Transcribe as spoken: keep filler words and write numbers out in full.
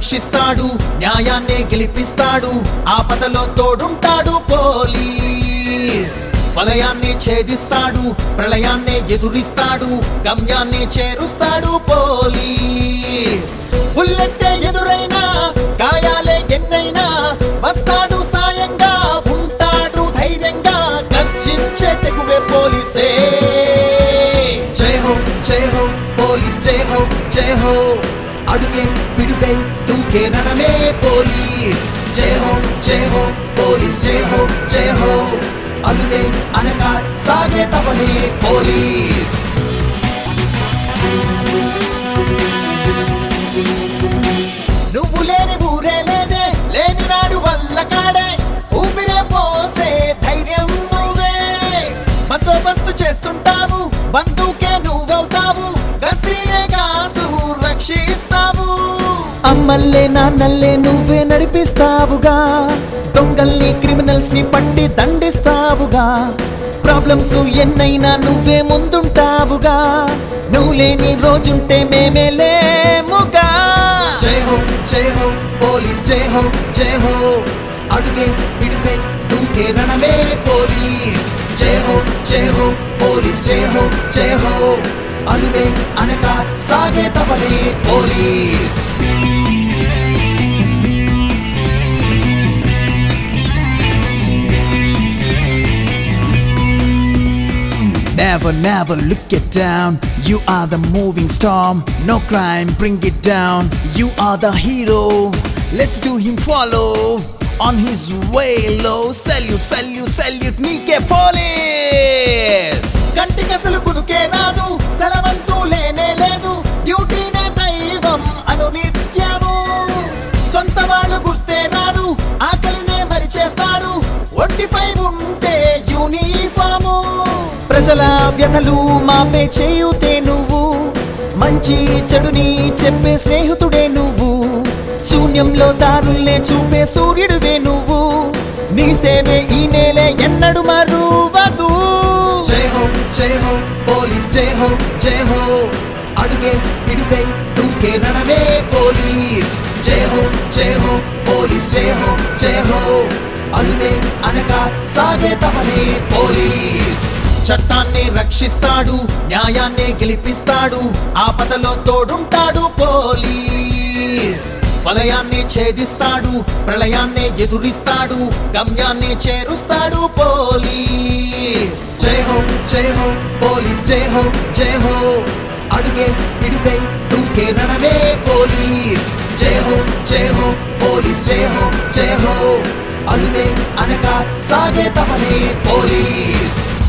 రక్షిస్తాడు, న్యాయాన్ని గెలిపిస్తాడు, ఆపదలో తోడుంటాడు పోలీస్. వలయాన్ని ఛేదిస్తాడు, ప్రళయాన్ని ఎదురిస్తాడు, గమ్యాన్ని చేరుస్తాడు పోలీస్. బుల్లెట్టే ఎదురైనా, గాయాలే ఎన్నైనా, వస్తాడు సాయంగా, ఉంటాడు ధైర్యంగా, గర్జించే తెగువే పోలీసే. జై హో జై హో పోలీస్, జై హో జై హో, అడుగే పిడుగై దూకే రణమే పోలీస్. జై హో జై హో పోలీస్, జై హో జై హో, అలువే అనగా సాగే తవనే పోలీస్. నువ్వు లేని ఊరే లేదే, లేని నాడు వల్ల కాడే, ఊపిరే పోసే ధైర్యం నువ్వే. బందోబస్తు చేస్తుంటావు, బంధుకే నువ్వవుతావు, గస్తీనే కాస్తూ రక్షిస్తావు. అమ్మల్లే నాన్నల్లే నువ్వే నడిపిస్తావుగా, దొంగల్ని క్రిమినల్స్ ని పట్టి దండిస్తావుగా, ప్రాబ్లమ్స్ ఎన్నైనా నువ్వే ముందుంటావుగా, నువ్వు లేని రోజుంటే మేమే లేముగా. జై హో జై హో పోలీస్, జై హో జై హో, అడుగే పిడుగై దూకే రణమే పోలీస్. జై హో జై హో పోలీస్, జై హో జై హో, అలువే అనగా సాగే తవనే police. Never, never look it down. You are the moving storm. No crime, bring it down. You are the hero. Let's do him follow. On his way low. Salute, salute, salute. Nike police. కంటికసలు కునుకే రాదు, సెలవంటూ లేనే లేదు, డ్యూటీనే దైవం అను నిత్యము. సొంత వాళ్ళు గుర్తే రారు, ఆకలినే మరి చేస్తాడు, ఒంటిపై ఉంటే యూనిఫాము. ప్రజల వ్యధలు మాపే చేయుతే నువ్వు, మంచి చెడుని చెప్పే స్నేహితుడే నువ్వు, శూన్యంలో దారుల్నే చూపే సూర్యుడివే నువ్వు, నీ సేవే ఈ నేలే ఎన్నడు మరువదు. జై హో జై హో పోలీస్, జై హో జై హో, అడుగే పిడుగై దూకే రణమే పోలీస్. జై హో జై హో పోలీస్, జై హో జై హో, అలువే అనగా సాగే తవనే పోలీస్. చట్టాన్ని రక్షిస్తాడు, న్యాయాన్ని గెలిపిస్తాడు, ఆపదలో తోడుంటాడు పోలీస్. వలయాన్ని ఛేదిస్తాడు, ప్రళయాన్ని ఎదురిస్తాడు, గమ్యాన్ని చేరుస్తాడు పోలీస్. జై హో జై హో పోలీస్, జై హో జై హో, అడుగే పిడుగై దూకే రణమే పోలీస్. జై హో జై హో పోలీస్, జై హో జై హో, అలువే అనగా సాగే తవనే పోలీస్.